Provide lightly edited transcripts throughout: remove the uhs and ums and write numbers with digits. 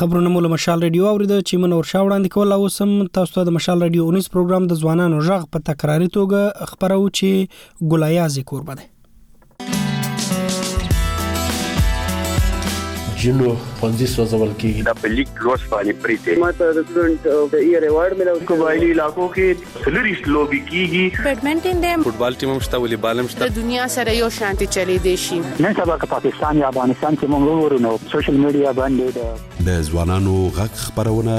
خبرونه مول مشال رادیو اوریدل چې منور شاوړاندې کول او سم تاسو ته د مشال رادیو 19 پروګرام د ځوانانو ژغ په تکراري توګه خبرو چې ګلایازي کوربه ده جنو پنځه سوځول کېږي د پلیک روز باندې پریته ماته د سټوډنټ د ایئر ایوارډ ملو قبایلی علاقو کې سلریس لوبي کیږي بیډمنټن دې فوټبال ټیم مشته ولې بالم شته د دنیا سره یو شانتي چلی دی شي نن سبا که پاکستان یا افغانستان کې موږ وګورو نو سوشل میډیا باندې د ځوانانو غږ خبرونه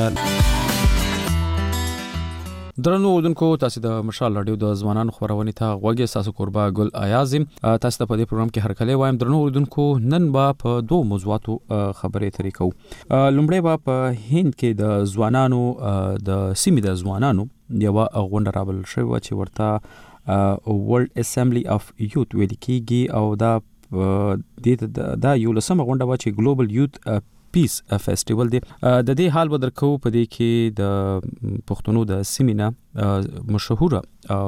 درنو اوردونکو تاسو د مشال رادیو د ځوانانو خبرونه ته غوږی تاسو قربا ګل ایازم تاسو ته په دې پروګرام کې هر کله وایم درنو اوردونکو نن با په دوه موضوعاتو خبرې طریقو لومړی با په هند کې د ځوانانو د سیمې د ځوانانو یو غونډه رابل شوی چې ورته ورلد اسمبلی اف یوت ویل کېږي او دا یو لسمه غونډه و چې ګلوبل یوت پیس فیسټیوال دی د دې حال بدرکو په دې کې د پښتونو د سیمینا مشهور او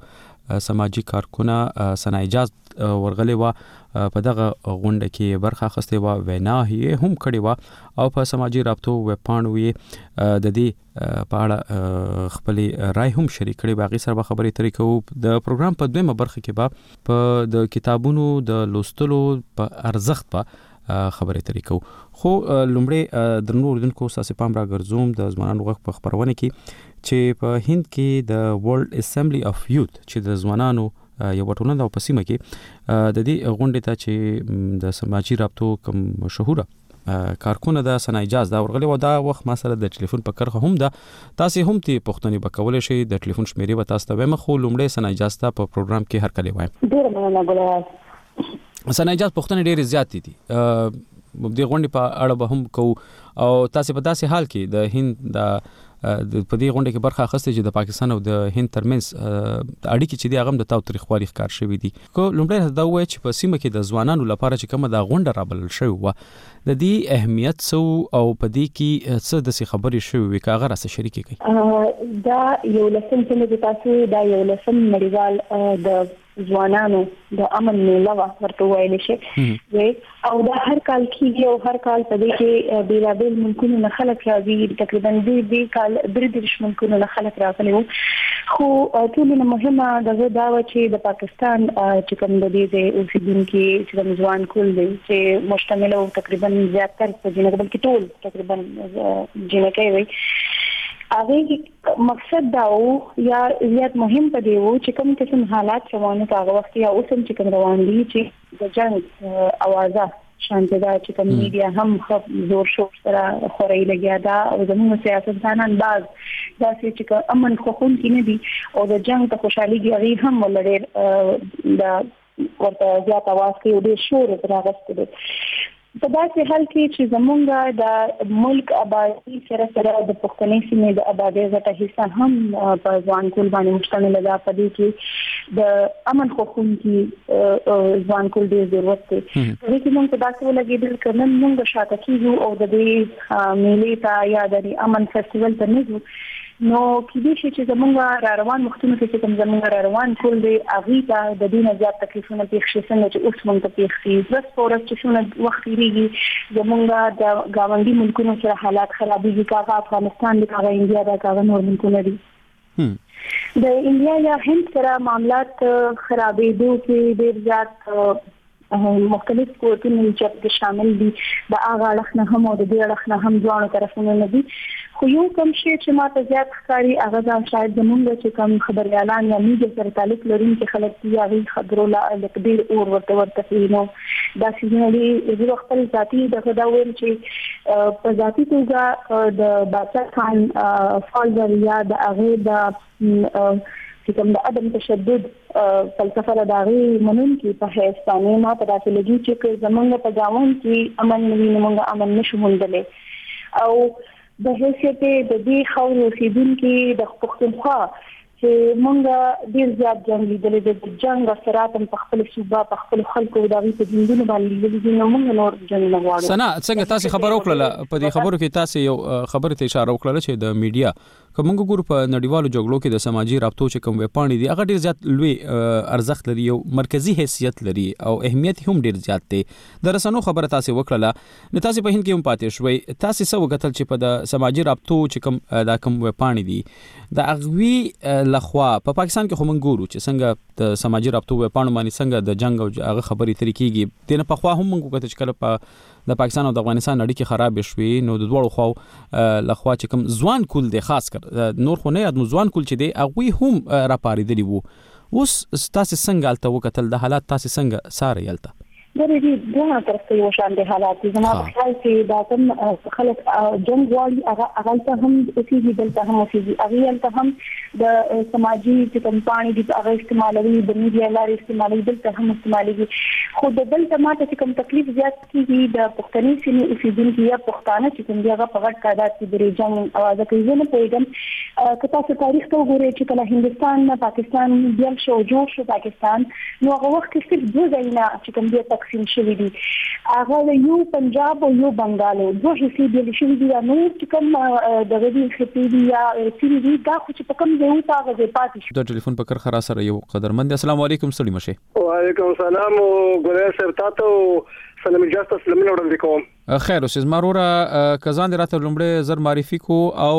سماجی کارکونه سنایجاز ورغلې و په دغه غونډه کې برخه اخیستې و وینا یې هم کړې و او په سماجی رابطو ویب پاڼو یې د دې په اړه خپل رائے هم شریک کړي باغی سره خبرې طریقو د پروګرام په دویمه برخه کې په د کتابونو د لوستلو په ارزښت په خبرې طریقو خو لومړی د نور دونکو ساسې پام را ګرځوم د ځوانانو غږ په خبرونه کې چې په هند کې د ورلد اسمبلی اف یوت چې د ځوانانو یو ټولنه او پسیمه کې د دې غونډې ته چې د سماجی رابطو کوم مشهور کارکونه د سنایجاز دا ورغلی و دا وخت ما سره د ټلیفون په کرخه هم دا تاسو هم تی پښتني بکول شي د ټلیفون شمیرې و تاسو ته وایم خو لومړی سنایجاز ته په پروګرام کې هر کله وایم ډیر مننه ګلایاز سنایجاز پښتني ډېر زیات دي د غونډې په اړه به هم کو او تاسو په داسې حال کې د هند د په دې غونډه کې برخه اخیستې چې د پاکستان او د هند ترمنځ اړیکې چې دی هغه د تاریخوالي ښکار شوې دي کو لومړی دا وایي چې په سیمه کې د ځوانانو لپاره چې کومه د غونډه رابل شوی و د دې اهمیت سو او په دې کې څه د خبرې شوی وي کاغه راس شریک کړي دا یو لسم چې تاسو دا یو لسم نړیوال د ځوانانو د امن میله ورته ویل شي او دا هر کال کېږي او هر کال په دې کې بیلابل ملکونو نه خلک راځي تقریبا دې کال درې ملکونو نه خلک راغلي وو خو ټولنه مهمه دغه دا و چې د پاکستان چې کوم د دې اوسیدونکو چې د ځوان کول دي چې مشتمل او تقریبا زیاتره په جنګ بلکې ټول تقریبا جنګي وي هغه مقصد دا و یا زیات مهم پدې وو چې کوم قسم حالات روانه هغه وخت یا اوسم چې کوم روان دي چې د جنگ اوازه شانته دا چې کوم میډیا هم زور شور سره خوري لګیا دا او زموږ سیاستدانان باز دا چې امن خو خون کې نه دي او د جنگ ته خوشحالي غوړي هم ولر دا ورته زیات आवाज کوي او ډیر شور راغست دي په داسې حال کې چې زمونږ د ملک آبادی سره د پښتني سیمې د آبادی غټه حصہ هم په ځوان کول باندې مشتمل ده په دې کې د امن خوښونکي ځوان کول ډیر ضرورت دی په دې کې موږ داسې ولګېدل کړم موږ شاته کیږو او د دې میلې ته یا د امن فیسټیوال ته نه نو کله چې زمونږ روان مختلف چې کوم زمونږ روان ټول دی اغه ته د دینه زیات تکلیفونه پیښ شي څنګه چې اوس مونږ ته پیښ شي زس پورس چې شونه وخت لري زمونږ د گاونډي ملکونو سره حالات خرابېږي کاغه افغانستان د کاغه انډیا د کاغه نور ملکونه دي د انډیا یا هند سره معاملات خرابېدو کې ډېر زیات مختلف قوتونه چې شامل دي د هغه اړخ نه هم او د دې اړخ نه هم ځوانو طرفونه نه دي خو یو کوم شی چې ماته زیات ښکاري هغه دا شاید زموږ چې کوم خبريالان یا میډیا سره تعلق لرونکي خلک دي هغه خبرو لا ډېر اور ورته نو دا چې زه خپل ذاتي دغه دا ویل چې په ذاتي توګه د بادشاہ خان فالزر یا د هغه د چې کوم د عدم تشدد فلسفه لداري منون کې په هیڅ ما په داسې لګي چې زمونږ په ځوان کې امن موږ امن نشو موندلې او د حیثیت د دې خاور اوسیدونکو د پښتونخوا چې موږ ډیر زیات جنگ لیدل د جنگ اثرات په خپل صوبه په خپل خلکو د دې په دینونو باندې لیدل نو موږ نور جنگ نه غواړو سنا څنګه تاسو خبر وکړه په دې خبرو کې تاسو یو خبره ته اشاره وکړه چې د میډیا کومه ګور په نړیوالو جګړو کې د سماجي رابطو چې کوم وپاڼې دي هغه ډیر زیات لوی ارزښت لري او مرکزی حیثیت لري او اهمیت هم ډیر زیات دی. د رسنیو خبره تاسو وکړه نو تاسو په هند کې هم پاتې شوي، تاسو څه وکتل چې په د سماجي رابطو چې کوم دا کوم وپاڼې دي د اغوی لخوا په پاکستان کې هم ګورو چې څنګه د سماجي رابطو وپاڼو باندې څنګه د جنگ او هغه خبرې طریقېږي دنه په خوا هم موږ کته چې کله په د پاکستان او د افغانستان اړیکې خراب شوي نو د دوړو خو لخوا چې کوم ځوان کول دي خاص کر نور خو نه یاد ځوان کول چې دي هغه هم راپاریدلی وو. اوس تاسو څنګه الته وکتل د حالات تاسو څنګه ساره یلته د دې دوه طرفه یو شان دي حالات زما په خیال کې دا کوم خلک جنگ والی هغه ته هم اوسېږي دلته هم اوسېږي هغه ته هم د سماجي چې کمپاین دي هغه استعمالوي د میډیا لارې استعمالوي دلته هم استعمالوي. خو د دلته ماته چې کوم تکلیف زیات کیږي د پښتني سیمې اوسېدونکو یا پښتانه چې کوم دی هغه په غټ تعداد کې د جنگ اواز کوي. نه پوهیږم که تاسو تاریخ ته وګورئ چې کله هندستان نه پاکستان بیا جوړ شو پاکستان نو هغه وخت کې صرف دوه ځایونه چې کوم دی تقسیم شوی دي هغه یو پنجاب او یو بنگال دوه حصے دي شوی دي نو چې کوم د غوډي خپې دي یا سری دي دا خو چې په کوم ځای ته هغه پاتې شو. د ټلیفون په کر خرا سره یو قدرمند السلام علیکم سړي مشه. وعلیکم السلام او ګورې سر تاسو سلام جاسته سلام وړاندې کوم. خیر اوسې مارورا کزان راته لومړی زر معرفي کو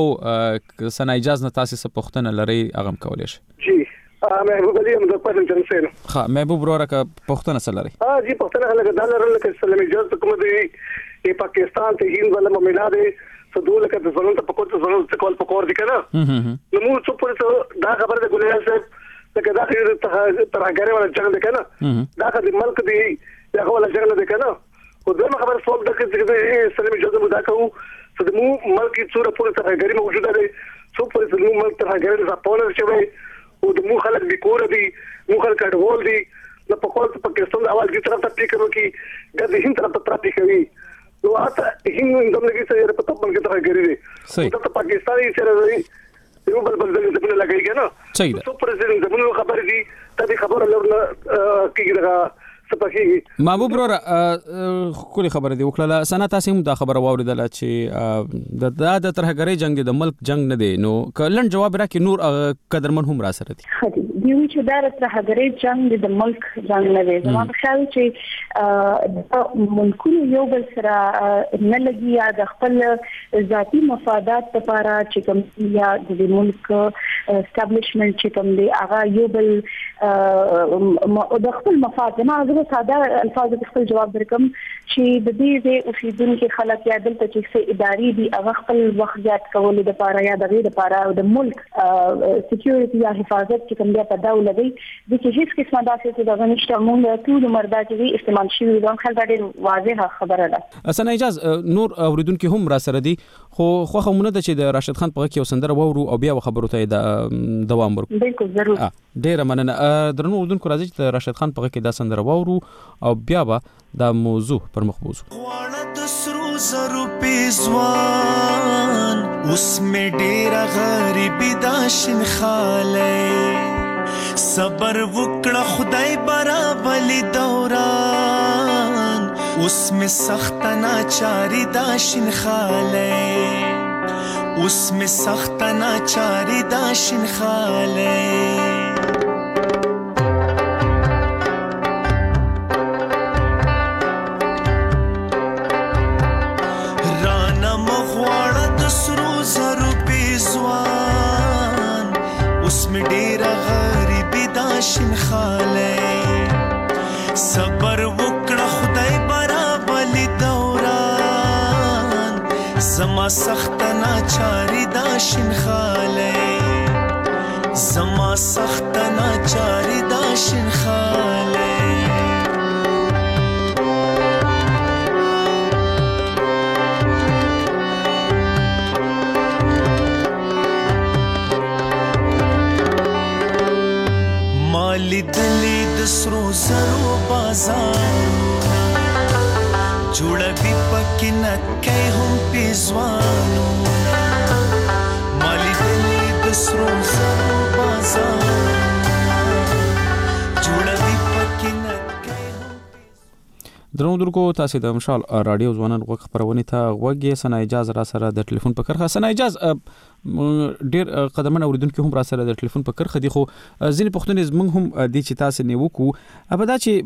او سنا اجازه تاسو څخه پوښتنه لري اغم کولای شي. جی محبوب علي هم د پاتن جنسین. ها محبوب وروره کا پښتنه سره لري. جی پښتنه هغه د لرل کې سلام اجازه کوم دی پاکستان ته هند ولا ملاد صدول کې د ځوانانو په کوټه ځوانانو څخه کول پکور دي کنه نو موږ څه پرې دا خبره د ګولیا صاحب لکه دا ترهګری ولا جنگ ده کنه دا د ملک دی هغه ولا جنگ ده کنه او دغه خبره څوک د کې سلام اجازه مو دا کوو چې مو ملک څوره پوره ترهګری موجوده ده څو پرې مو ملک ترهګری ځپول شوی او د مو خلک د کور دي مو خلک اډول دي نو په کوم پاکستان د اواز کی طرف ته پلی کړو کی د هند طرف ته پراتی کوي نو اته هند زموږ سره په تبل کې ترهګری دي ته پاکستاني سره یو بل ځای لګي کنه صحیح ده سو پرزیدنت زموږ خبر دي ته خبره لرنه کیږي محبوب وروره خولي خبره دی وکړه سنا تاسو هم دا خبره واوریدل چې د ترهګری جنگ د ملک جنگ نه دی نو کلن جواب راکې نور قدرمن هم را سره دي. دی چې دا ترهګری جنگ د ملک جنگ نه دی زما په خیال چې ملکونو یو بل سره نه لګي یا د خپل ذاتی مفادات لپاره چې کوم یا د ملک اسټابلیشمنت چې کوم دی هغه یو بل د خپل مفاد نه زه ساده الفاظ د خپل جواب درکم چې د دې اوسیدونکو خلک یا دلته چې څه اداري دي هغه خپل وخت زیات کول د لپاره یا د غیر لپاره د ملک سکیورټي یا حفاظت چې کوم دی په داو لګي د چې هیڅ قسمه داسې چې د غنښت مونږ ټول مردا چې استعمال شي د خلک ډېر واضحه خبره ده. اسنه اجازه نور اوریدونکو هم را سره دي خو خوښمونه د چې د راشد خان په کې یو سندره وورو او بیا خبرو ته دوام ورکړو. بالکل ضرور. ډېر مننه درنو اوریدونکو راځي چې راشد خان په کې دا سندره وورو او بیا به دا موضوع پر مخ بوزو. زرو پیزوان اوس مې ډېره غریبي دا شین خاله صبر وکړه خدای برابلی دوران اوس مې سخت ناچاری دا شین خاله اوس مې سخت ناچاری دا شین خاله شین خاله صبر وکړه خدای برابلی دوران زما سخت ناچاری دا شین خاله زما سخت ناچاری دا شین خاله لیدلی د سرو زرو بازارونه جوړوي پکې نکای هم پیزوانونه ما لیدلی د سرو زرو بازارونه جوړوي پکې نکای هم درنو درکو تاسو د مشال رادیو ځوانان غوږ خبرونه ته غوږی سنا اجازه را سره د ټلیفون په کرخه سنا اجازه ډیر قدمونه اوریدونکو هم را سره د ټلیفون په کرخه دي خو ځینې پښتون زمونږ هم د چې تاسو نیوکو ابدا چې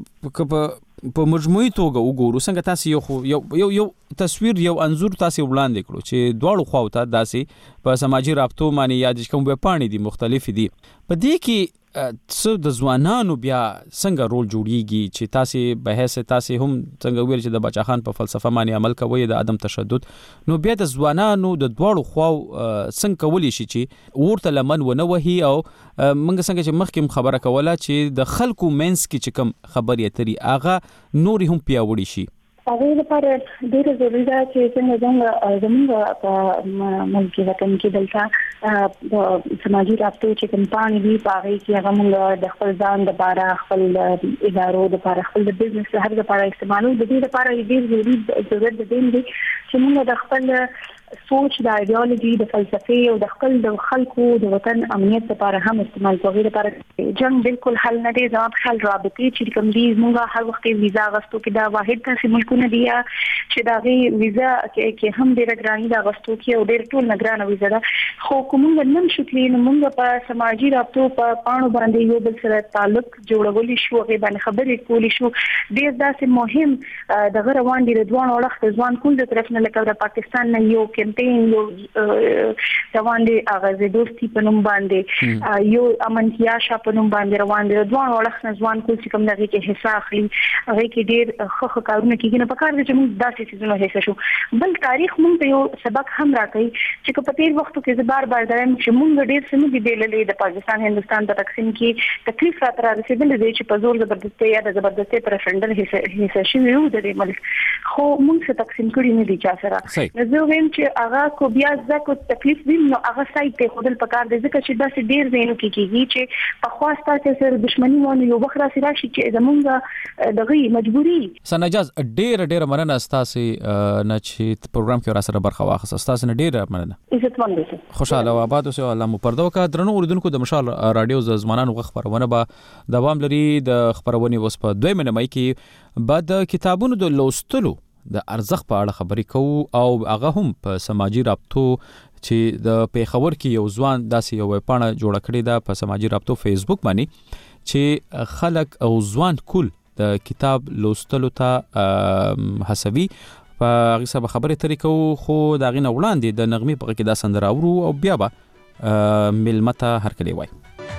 په مجموعي توګه وګورو څنګه تاسو یو تصویر یو انزور تاسو وړاندې کړو چې دواړو خواو ته داسې په سماجی رابطو باندې یا د کوم وپاڼې دي مختلف دي په دې کې څو د ځوانانو بیا څنګه رول جوړیږي چې تاسو به هڅه تاسو هم څنګه ویل چې د بچا خان په فلسفه باندې عمل کوي د عدم تشدد نو بیا د ځوانانو د دواړو خواو څنګه کولی شي چې ورته لمن ونه وهي او منګ څنګه چې مخکې خبره کوله چې د خلکو مینس کې چې کوم خبرې اترې اغه نور هم پیاوړي شي هغه لپاره ډېر ضروري ده چې څنګه زموږ په ملک وطن کې دلته د سماجی رابطو چې کمپاین دی په هغه کې هغه موږ د خپل ځان د لپاره خپل ادارو د لپاره خپل بزنس هر لپاره استعمالو د دې لپاره ډېر ضروري دی چې موږ د خپل سوچ د ایډیالوژي د فلسفي او د خپل د خلکو د وطن امنیت لپاره هم استعمال کوي لپاره جنگ بالکل حل نه دی ځواب حل رابطي چې کوم دي موږ هر وخت ویزا غوښتو کې دا واحد تاسو ملکونه دی چې دا غي ویزا کې هم ډېر ګراني دا غوښتو کې او ډېر ټول نگران ویزا ده خو کوم نن شو کې موږ په سماجی رابطو په پاڼو باندې یو بل سره تعلق جوړولې شو غي باندې خبرې کولې شو ډېر داسې مهم د غروان دي دوه وړخت ځوان کول د طرف نه لکه د پاکستان نه یو کمپاین یو روان دي اغاز دوستي په نوم باندې یو امنتیا شپ په نوم باندې روان دي دوه وړخت ځوان کول چې کوم دغه کې حصہ اخلي هغه کې ډېر خخ کارونه کیږي نه پکار دي چې موږ داسې چیزونه حصہ شو بل تاریخ موږ یو سبق هم راکړي چې په تیر وخت کې بار دایم چې موږ ډېر سمې دي دلې د پاکستان هندستان په تقسیم کې تکلیف را رسیدل دي چې په زور زبردستي یا د زبردستي پر فندل حصہ شي یو د ملک خو موږ څه تقسیم کړی نه دي چا سره زه ویم چې هغه کو بیا ځکه تکلیف ویم نو هغه سایت ته خودل پکار دي ځکه چې داسې ډیر زینو کې کیږي چې په خواسته سره دښمنی ونه یو وخت راشي چې زمونږ دغه مجبوری سنجاز ډیر مننه تاسو نه چې پروګرام کې را سره برخه واخیسته تاسو نه ډیر مننه عزتمن دي خوشاله او آباد اوسه الله مو پردو کا درنو اوریدونکو د مشال رادیو ځوانانو غ خبرونه به دوام لري د خبرونه وس په 2 مې کې بعد کتابونو د لوستلو د ارزښت په اړه خبرې کوو او هغه هم په سماجی رابطو چې د پیښور کې یو ځوان داسې یو پاڼه جوړ کړې ده په سماجی رابطو فیسبوک باندې چې خلک او ځوان کول د کتاب لوستلو ته حسابي په هغه سبا خبرې ترې کوو خو دا غینه وړاندې د نغمې په کې دا سندره اورو او بیا به ملمته هرکلی وای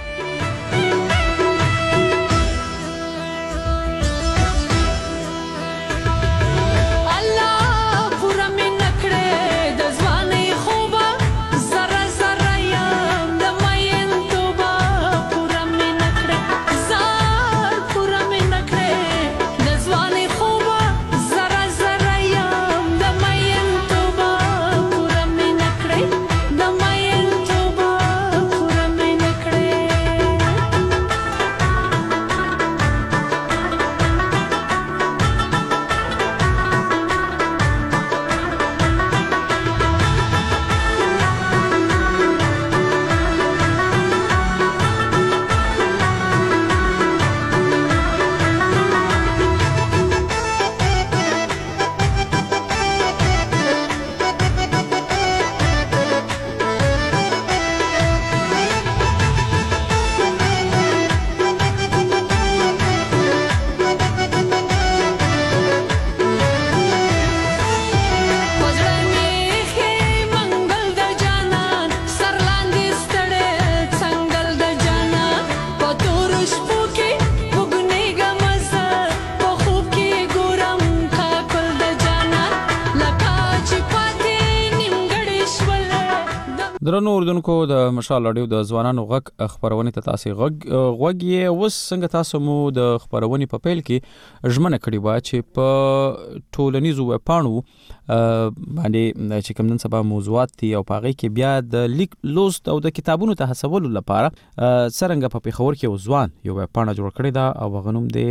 درنو اوردونکو د مشال رادیو د ځوانانو غږ خبرونه ته تاسو غوږ یې وس څنګه تاسو مو د خبرونه په پیل کې ژمنه کړې و چې په ټولنیزو وپاڼو باندې چې کوم نن سبا موضوعات دي او پاغي کې بیا د لیک لوست او د کتابونو ته حسابولو لپاره څنګه په پیښور کې ځوان یو وپاڼه جوړ کړې ده او غنوم دی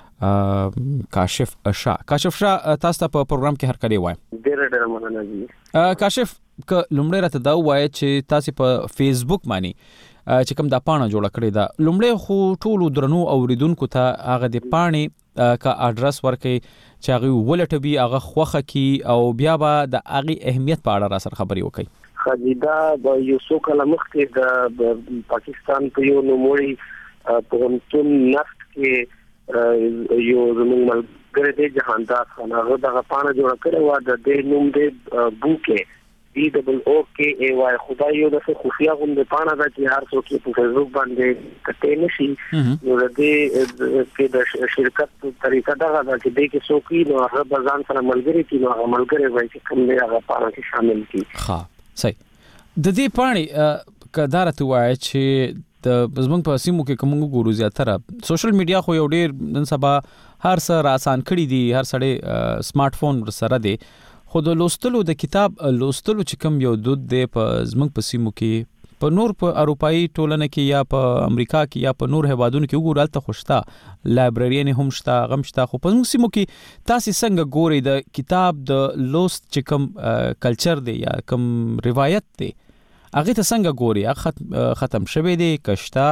کاشف شاه تاسو ته په پروګرام کې هرکلی وایم ډېر مننه دي کاشف ک لومړی راته دا وایي چې تاسو په فیسبوک باندې چې کوم دا پاڼه جوړ کړې ده لومړی خو ټولو درنو اوریدونکو ته هغه د پاڼې کا اډرس ورکې چې هغه ولټوي هغه خوخه کی او بیا به د هغه اهمیت په اړه را سره خبري وکړي. خدیدا د یو څو کله مخکې د پاکستان په یو نوموړي پوهنتون نفت کې یو زموږ ملګری دی جهاندار خان هغه دغه پاڼه جوړه کړې وه د دې نوم دی بوکې BOOKAY. خدای یو دغه خفیا غونډه پاڼه ده چې هر څوک په فیسبوک باندې کټې نشي نو د دې کې د شرکت طریقه دغه ده چې د کې څوک نو هغه بزان سره ملګری کی نو هغه ملګری وایي چې کوم دی هغه پاڼه کې شامل کی. ها صحیح. د دې پاڼې کدارته وایي چې د زمونږ په سیمو کې کوم ګورو زیاتره سوشل میډیا خو یو ډیر نن سبا هر څه آسان کړی دي هر سړی سمارټ فون سره دی خو د لوستلو د کتاب لوستلو چې کوم یو دود دی په زمونږ په سیمو کې په نور په اروپאי ټولنه کې یا په امریکا کې یا په نور هیوادونو کې وګورل ته خوشتا لایبرریان هم شتا غمشتا خو په زمونږ سیمو کې تاسو څنګه ګوري د کتاب د لوست چې کوم کلچر دی یا کوم روایت دی هغه ته څنګه ګوري هغه ختم شوه دی کشتا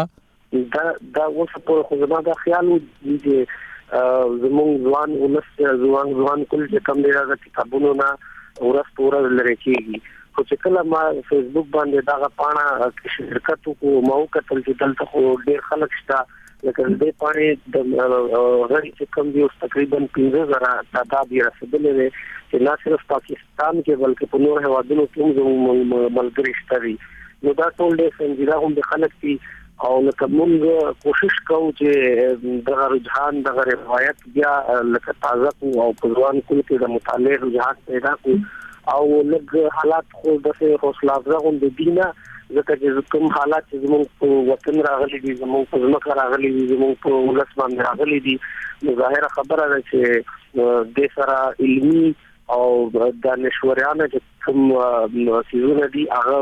دا اوس په خو زما د خیال دی زمونږ ځوان ځوان کول چې کوم دی د کتابونو نه ورځ په ورځ لري کېږي خو چې کله ما فیسبوک باندې دا پاڼه شرکت کو مو کتل چې دلته خو ډېر خلک شته لکه دې پاڼې د غړي چې کوم دی تقریبا 15000 تعداد یې رسیدلې ده چې نه صرف پاکستان کې بلکې په نور هیوادونو کې هم ملګری شته نو دا ټول دې څنګه هم د خلک دي او لکه موږ کوشش کوو چې د رجحان د روایت بیا لکه تازه کو او په ځوان کې د مطالعه رجحان پیدا کو او لږ حالات خو د حوصله افزا دي نه ځکه چې کوم حالات چې زموږ په وطن راغلي دي زموږ په ځمکه راغلي دي زموږ په ولس باندې راغلي دي نو ظاهره خبره ده چې د سره علمي او د نشوریانه چې کوم سیزونه دي هغه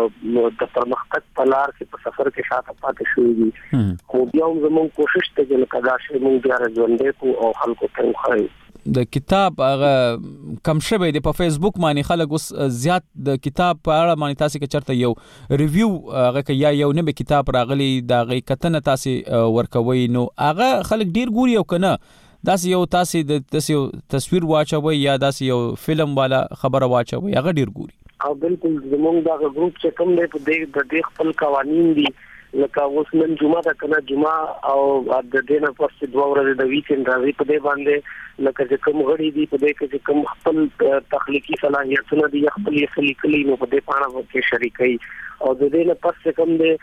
د پرمختګ په لار کې په سفر کې شاته پاتې شوی دي خو بیا هم زموږ کوشش ته چې لکه شی موږ بیا ژوندې کو او خلکو ته وښایو. د کتاب هغه کم شوی دی په فیسبوک باندې خلک اوس زیات د کتاب په اړه باندې تاسو کې چرته یو ریویو هغه کې یا یو نوې کتاب راغلی دا غي کتنه تاسو ورکوي نو هغه خلک ډیر ګوري او کنه داس یو تاسو د تصویر واچوي یا داس یو فلم والا خبره واچوي هغه ډیر ګوري او بالکل زمونږ دا ګروپ چې کوم دی په دې خپل قوانين دي لکه اوس نن جمعه ده کنه جمعه او د دې نه پس دوه ورځې د ویکند راځي په دې باندې لکه چې کوم غړي دي په دې کې چې کوم خپل تخلیقي صلاحیتونه دي خپل یې لیکلي نو په دې پاڼه کې شریکي او د دې نه پس کوم دی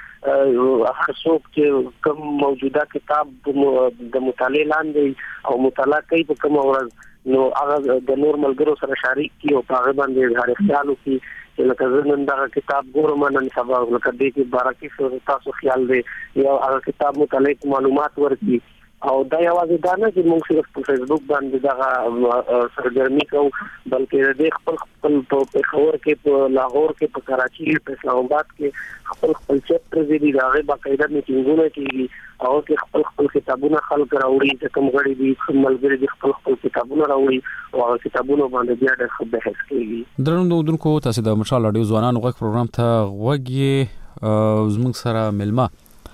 هر څوک چې کوم موجوده کتاب د مطالعه لاندې او مطالعه کوي په کوم ورځ نو هغه د نور ملګرو سره شریک کی او هغه باندې اظهار خیال وکړي چې لکه زمون دا کتاب ګورم نن سبا لکه دې کې بارکه تاسو خیال دی یا هغه کتاب متعلق معلومات ورکړي او دا یوازې دا نه چې موږ صرف په فیسبوک باندې دا سرګرمي کوو بلکې د خپل په پېښور کې په لاهور کې په کراچي کې په اسلام آباد کې خپل چپټر دي دا غي باقاعده میټینګونه کوي او کې خپل کتابونه خلک راوړي چې کوم غړي دي ملګری دي خپل کتابونه راوړي او هغه کتابونه باندې بیا د خبرې بحث کوي. درنو دونکو تاسو د مشال اډیو ځوانانو غږ پروګرام ته وګورئ زموږ سره ملما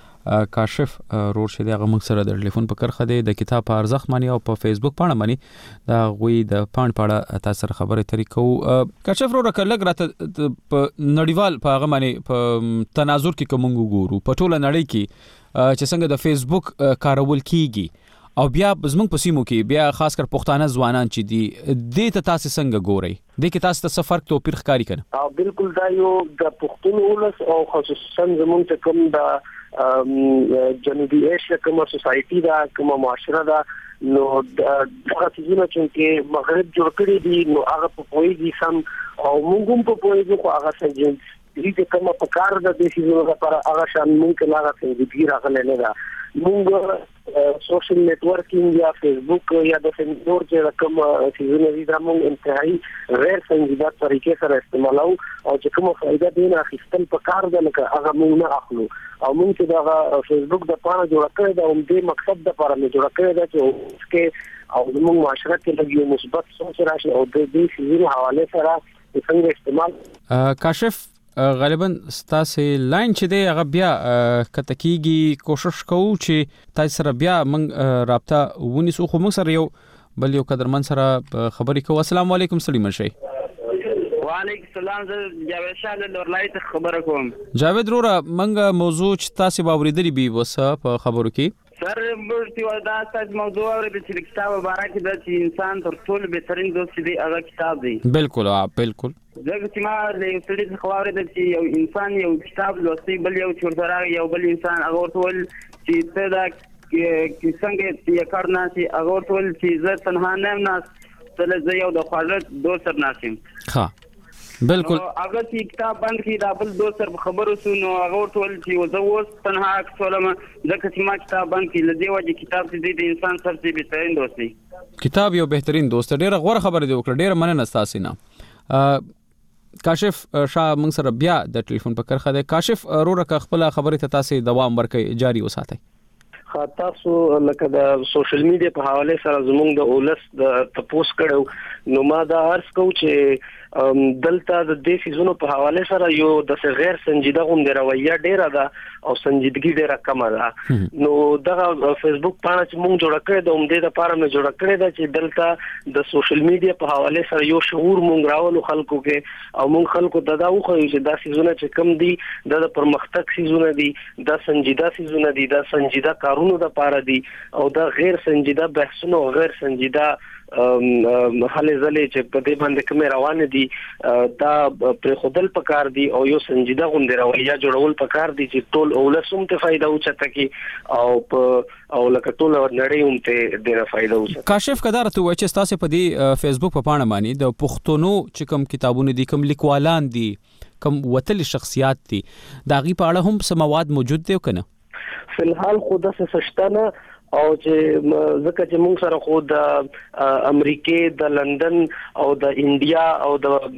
کاشف رور شه دغه موږ سره د ټلیفون په کرخه دی د کتاب په ارزښت مانی او په فیسبوک باندې مانی دا غوي د پاڼ پاړه تاسو سره خبره طریقو کاشف رور کله غراته په نړیوال په هغه مانی په تناظر کې کوم ګورو په ټوله نړۍ کې چې څنګه د فیسبوک کارول کیږي او بیا زموږ په سیمو کې بیا خاص کر پښتانه ځوانان چې دي د تاسو څنګه ګوري د کې تاسو ته فرق توپیر ښکاری کنه او بالکل دا یو د پښتون ولس او خصوصا زموږ ته کوم د جنوبي ایشیا کومه سوسایټي دا کومه معاشره دا نو هغه چې چې مغرب جوړ کړی دي نو هغه په پوهیږي سم او موږ هم په پوهیږو خو هغه څنګه دې کومه په کار د دې شیزونو لپاره هغه شان موږ لا راځي دې راغله نه دا موږ سوشل نیټورکینګ یا فیسبوک یا د نور چې کوم شیزونه دي دا موږ انتهایی غیر سنجیده طریقې سره استعمالو او چې کومه فائدہ دي نه اخیستل په کار ده لکه هغه موږ نه اخلو او موږ چې دا فیسبوک د پاڼه جوړ کړی دا هم دې مقصد د لپاره نه جوړ کړی دا چې کې او موږ معاشره کې لګي مثبت سوچ راشي او د دې شیزونو حواله سره څنګه استعمال کاشف غالبا ستاسو لاین چې دی هغه بیا کتکیږي کوشش کوو چې تاسو سره بیا موږ رابطه ونیسو خو موږ سره یو بل یو قدرمن سره خبرې کوو. السلام علیکم سلیم شي. وعلیکم السلام. زه جاوید شاه له لورلای ته خبره کوم. جاوید وروره موږ موضوع چې تاسو باورېدلی بي وسه په خبرو کې سر موږ دا ستاسو موضوع اورېدل چې کتاب مبارک دی چې انسان تر ټولو بهترین دوست دی هغه کتاب دی. بالکل بالکل. ځکه چې ما له یو سړي څخه واورېدل چې یو انسان یو کتاب لوستی بل یو چورتره یو بل انسان هغه ورته ویل چې ته دا څنګه یې کار نه شي هغه ورته ویل چې زه تنها نه یم ناست ته زه یو د خواږه دوست سره ناست یم. ها بالکل. هغه چې کتاب بند کړي دا بل دوست سره خبرو سو نو هغه ورته ویل چې زه اوس تنها کولم ځکه چې ما کتاب بند کړي لدی وجه کتاب چې د انسان سره چې بهترین دوست دی. کتاب یو بهترین دوست ډیره غوړه خبره دی وکړه ډیره مننه تاسو نه. کاشف شاه موږ سره بیا د ټلیفون په کرخه ده. کاشف وروره خپل خبره ته تاسو دوام ورکړئ جاری وساتئ. تاسو لکه د سوشل میډیا په حواله سره زموږ د اولس د تپوس کړو نو ما دا عرض کوم چې دلته د دې سيزونو په حواله سره یو د غیر سنجیده غونډه رویه ډیره ده او سنجیدګي ډیره کم ده. نو دغه فیسبوک پاڼه چې موږ جوړ کړې ده اومدې د پاره مې جوړ کړې ده چې دلته د سوشل میډیا په حواله سره یو شعور موږ راولو خلکو کې او موږ خلکو ته دا وخو چې دا سيزونه چې کم دي د پرمختګ سيزونه دي د سنجیده سيزونه دي د سنجیده کارونو د پاره دي او د غیر سنجیده بحثونو او غیر سنجیده حل زلې چې په دې باندې کوم روان دي دا پر خودل پکار دي او یو سنجیده غونډه رویه جوړول پکار دي چې ټول اولسوم ته فائدہ اوچته کی او لکه ټول نړۍ ته ډیره فائدہ اوچته. کاشف کدار ته وای چې تاسو په دې فیسبوک په پاڼه باندې د پښتونو چې کوم کتابونه دي کوم لیکوالان دي کوم وتل شخصیات دي دا غي په اړه هم څه مواد موجود دي کنه؟ فلحال خود څه سشتنه او چې ځکه چې موږ سره خو د امریکای د لندن او د انډیا او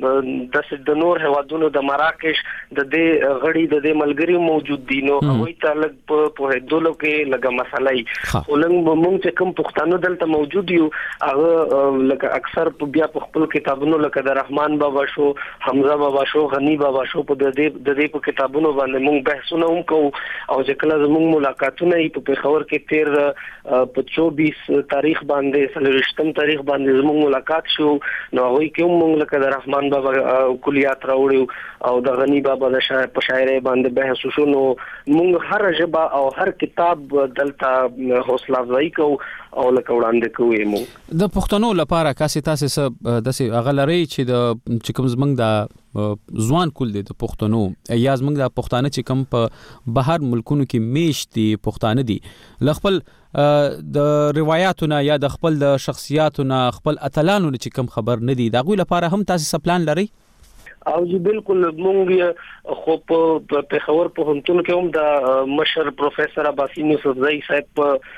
د نور هوادونو د مراکش د دې غړي د دې ملګری موجود دي نو هغوی ته لږ په هدولو کې لږه مسله ولنګ موږ چې کوم پښتانه دلته موجود یو هغه لکه اکثر بیا په خپل کتابونو لکه د رحمان بابا شو حمزه بابا شو غنی بابا شو په دې په کتابونو باندې موږ بحثونه هم کوو او چې کله زموږ ملاقاتونه په پیښور کې تیر په 24 تاریخ باندې 23 تاریخ باندې زموږ ملاقات شو نو هغه کې موږ لکه د رحمان بابا کلیات راوړو او د غنی بابا د شاعر په شاعري باندې بحث شو نو موږ هر ژبه او هر کتاب دلته حوصله افزایی کوو او لکه وړاندې کوو موږ د پښتنو لپاره کاسي تاسو د اغلری چې کوم زمنګ د ځوان کول دي د پښتنو یا زمنګ د پښتانه چې کوم په بهر ملکونو کې میشتي پښتانه دي لخپل د روایتونو یا د خپل د شخصیتونو خپل اتلانو چې کوم خبر نه دي دا غوي لپاره هم تاسو سپلان لري او جی بالکل مونږ خو په پیښور په هنتون کې هم د مشر پروفیسور عباسی یوسفزئی صاحب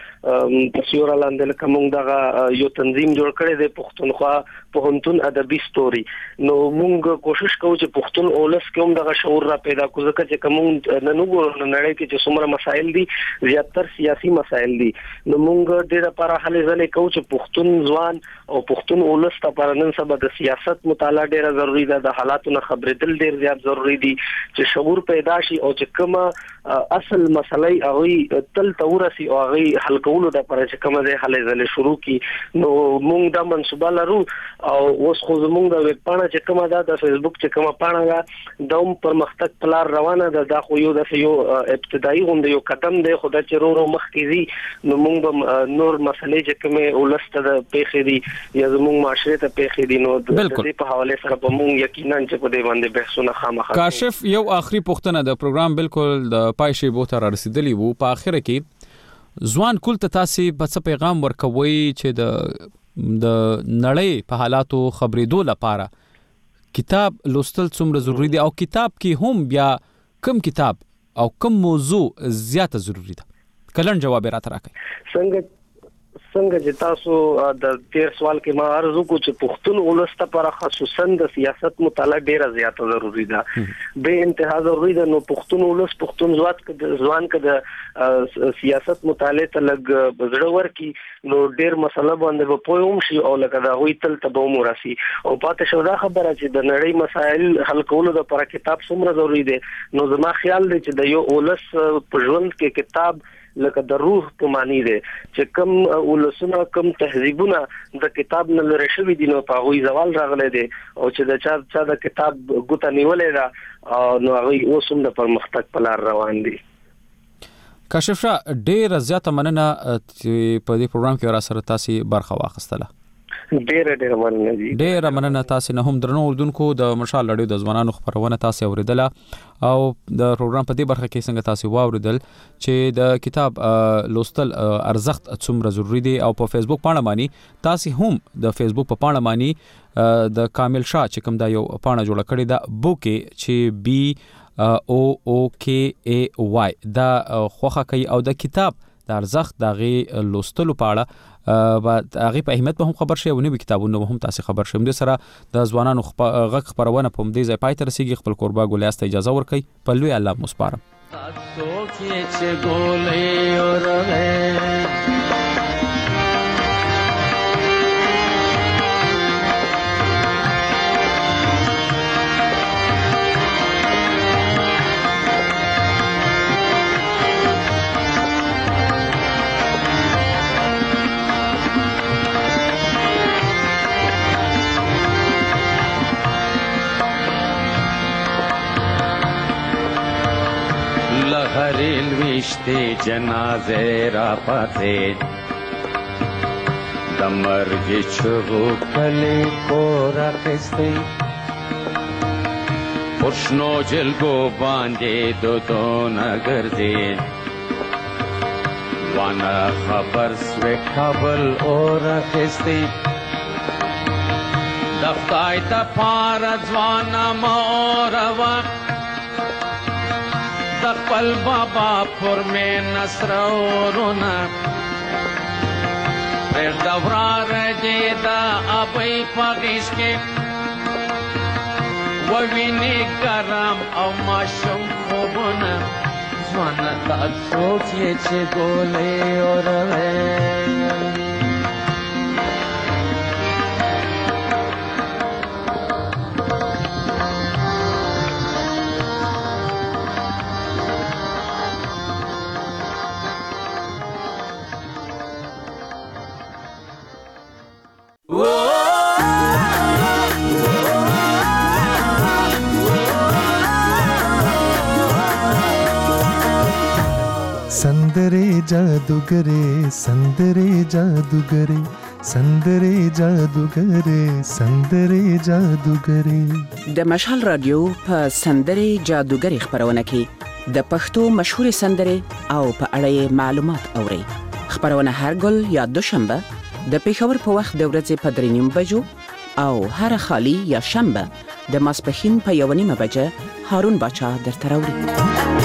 په سیورا لاندې کوم دغه یو تنظیم جوړ کړی دی پښتونخوا په هنتون ادبي ستوري نو مونږ کوشش کوو چې پښتون اولس کې هم دغه شعور را پیدا کړو ځکه چې کوم نن وګورو نړۍ کې چې څومره مسایل دي زیاتره سیاسي مسایل دي نو مونږ ډېر لپاره هلې ځلې کوو چې پښتون ځوان او پښتون اولس لپاره نن سبا د سیاست مطالعه ډېره ضروری ده د حالاتو نه خبرېدل ډېر زیات ضروری دي چې شعور پیدا شي او چې کومه اصل مسلې هغه تل تورسي او هغه حل کولو د لپاره چې کومه ده هلې ځلې شروع کی نو مونږ دا منصوبه لرو او اوس خو زمونږ د ویب پاڼه چې کومه ده د فیسبوک چې کومه پاڼه ده دوم پرمختګ پلار روانه ده دا خو یو ابتدایي غونډه یو قدم دی خو دا چې ورو مخ کیږي نو مونږ نور مسلې چې کومه ولسته د پیښې دي یا زمونږ معاشره ته پیښې دي نو د دې په حواله سره په مونږ یقینا چې په دې باندې بحثونه خامخا کاشف یو اخري پوښتنه د پروګرام بالکل د پای شی بو تر رسیدلی وو په اخر کې ځوان کول ته تاسو په څه پیغام ورکوي چې د نړۍ په حالاتو خبرېدو لپاره کتاب لوستل څومره ضروری دی او کتاب کې هم بیا کم کتاب او کم موضوع زیاته ضروری ده کلن جواب راته راکړئ څنګه چې تاسو د تیر سوال کې ما عرض وکړ چې پښتون ولست پر خصوصا د سیاست مطالعه ډیره زیاته ضروری ده به انتها ضروری ده نو پښتون ولست پښتون ځوان کده سیاست مطالعه ته لګ بزړه ورکی نو ډیر مسله باندې په پوهوم شي او لکه دا وی تل ته به مراسي او پاتې شو دا خبره چې د نړۍ مسائل حل کولو لپاره کتاب څومره ضروری دی نو زما خیال دی چې د یو ولس په ژوند کې کتاب لکه د روح په معنی دی چې کم ولسونه کم تهذیبونه د کتاب نه لري شوی دي نو په وی زوال راغلی دی او چې د چا د کتاب ګوته نیولې ده نو هغه اوسم د پرمختګ په لار روان دي. کاشف شاه ډیر زیاته مننه چې په دې پروګرام کې را سره تاسو برخه واخیستله. ډیر مننه دي. ډیر مننه تاسو نه هم درنو اردوونکو د مشال لړیو د ځوانانو خبرونه تاسو اوریدله او د پروګرام په دې برخه کې څنګه تاسو واوریدل چې د کتاب لوستل ارزښت څومره ضروری دی او په فیسبوک پاڼه باندې تاسو هم د فیسبوک په پاڼه باندې د کامل شاه چې کوم دا یو پاڼه جوړه کړې ده بوکي چې BOOKAY دا خوخه کوي او د کتاب د ارزښت دغه لوستلو په اړه هغه په اهمیت به هم خبر شي او نوې کتابونه هم تاسو خبر شوم د سره د ځوانانو غږ خبرونه په دې ځای پای تر رسیدي خپل قربا ګولیاست اجازه ورکړي په لوی الله مسپارم. لهریل وشته جنازه را پاتې د مرګ چغو کلی کور اخیستی پرشنو جلگو باندې دودونه ګرځي وانا خبر سوی کابل اور اخیستی دفتای تا پار ځوانا مور وقت دخل بابا پر میں نصر اورونا پھر دورا رجیدہ ابی پاگیش کے ووینی گرم او ماشم خوبونا زوانا تا سوچے چے گولے اور ہے संदरे जादूगरे संदरे जादूगरे संदरे जादूगरे संदरे जादूगरे د مشال رادیو په سندره جادوګری خبرونه کې د پښتو مشهور سندره او په اړه معلومات اورئ. خبرونه هر ګل یا دوشنبه د پیښور په وخت د ورځې په 3:30 بجو او هر خالی یا شنبه د ماسپښین په 1:30 بجه هارون باچا درته راوړي.